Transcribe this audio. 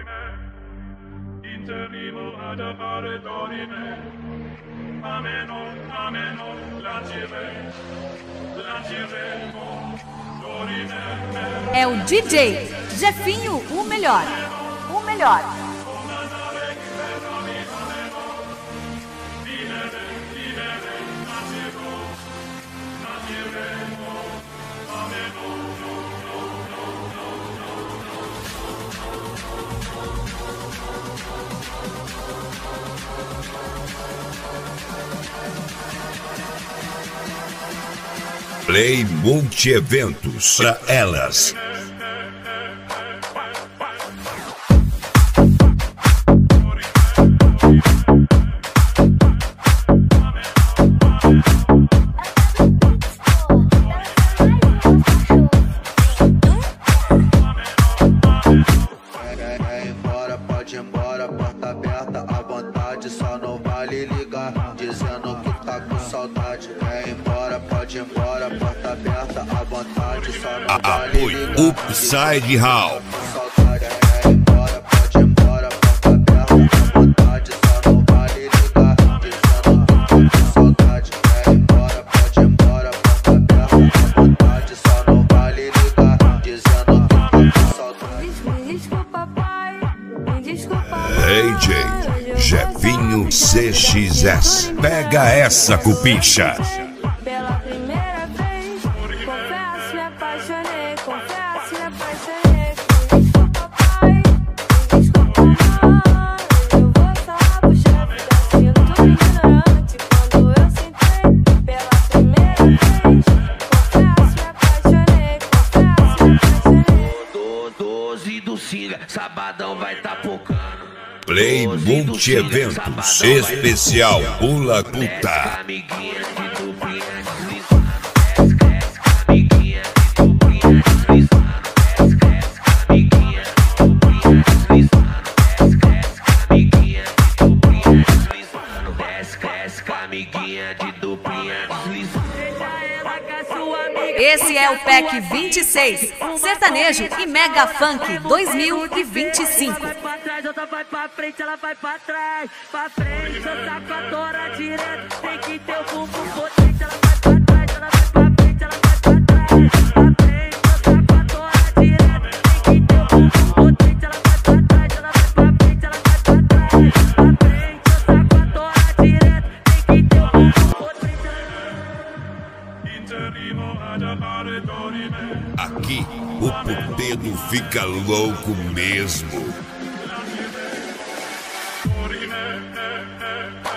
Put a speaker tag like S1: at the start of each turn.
S1: interrimo ad appare dorime, ameno, lanciremo, dorime.
S2: É o DJ Jefinho, o melhor. O melhor.
S3: Play Multi-Eventos pra elas.
S4: Pode ir embora, porta aberta à vontade, só não vale ligar, dizendo que tá com saudade. Vem embora, pode ir embora, porta aberta à vontade, só não vale ligar.
S3: Apoio Upside Hall.
S4: Saudade, vem embora, pode ir embora, porta aberta à vontade, só não vale ligar, dizendo que tá com saudade. Vem embora, pode ir embora, porta aberta à vontade, só não vale ligar, dizendo que tá com saudade.
S5: Desculpa, pai.
S3: AJ Jefinho CXS. Pega essa, cupincha.
S5: Pela primeira vez, confesso, me apaixonei. Confesso, me apaixonei. Desculpa, pai. Desculpa, mãe. Eu vou falar pro chefe da cinto ignorante. Quando eu sentei pela primeira vez, confesso, me apaixonei. Confesso, me apaixonei.
S4: 12 do Singa, sabadão vai tá pocando.
S3: Play Multi-Eventos especial Pula Puta.
S4: Amiguinha de duplinha deslizando, desce, amiguinha de duplinha deslizando, desce, amiguinha de duplinha deslizando, desce, amiguinha de duplinha deslizando, desce, amiguinha de duplinha deslizando.
S2: Esse é o PEC 26, sertanejo e mega funk 2025.
S5: Vai pra trás, outra vai pra frente, ela vai pra trás. Pra frente, outra com a tora direto. Tem que ter o bumbum potente, ela vai pra trás, ela vai pra frente, ela vai pra trás. Pra frente, outra com a tora direto. Tem que ter o bumbum potente, ela vai pra trás, ela vai pra frente, ela vai pra trás. Pra frente, outra com a tora direto. Tem que ter o bumbum potente.
S3: Aqui o puteiro fica louco mesmo.